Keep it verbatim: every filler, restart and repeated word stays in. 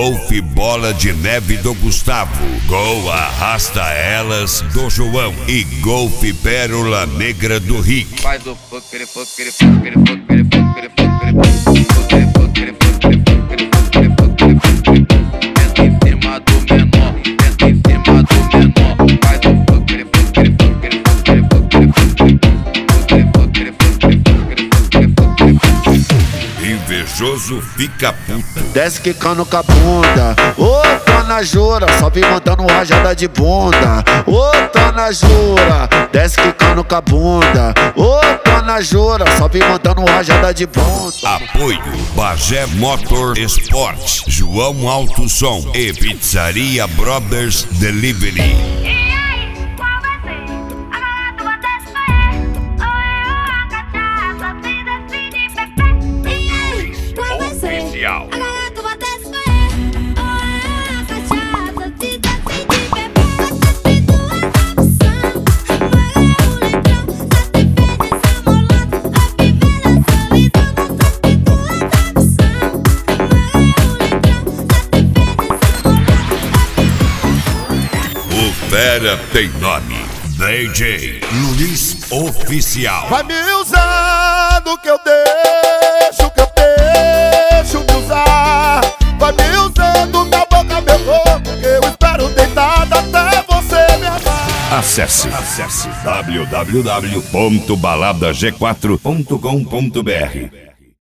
Golf Bola de Neve do Gustavo, Gol Arrasta Elas do João e Golf Pérola Negra do Rick. Faz o fuckere, fuckere, fuckere, fuckere, fuckere, fuckere, fuckere, fuckere, fuckere, fuckere, fuckere, fuckere. Entra em cima do menor, entra em cima do menor. Faz o fuckere, fuckere, fuckere, fuckere, fuckere, fuckere, fuckere, fuckere, fuckere, fuckere, fuckere. Invejoso fica puto. Desce quicando com a bunda. Ô, Dona Jura, sobe mandando rajada de bunda. Ô, Dona Jura, desce quicando com a bunda. Ô, Dona Jura, sobe mandando rajada de bunda. Apoio Bagé Motor Sport, João Alto Som e Pizzaria Brothers Delivery. Oficial. O Fera tem nome, D J Luiz Oficial. Vai me usando que eu deixo, que eu deixo me usar. Vai me usando minha boca, meu corpo, que eu espero deitado até você me amar. Acesse, acesse w w w ponto balada g quatro ponto com ponto b r.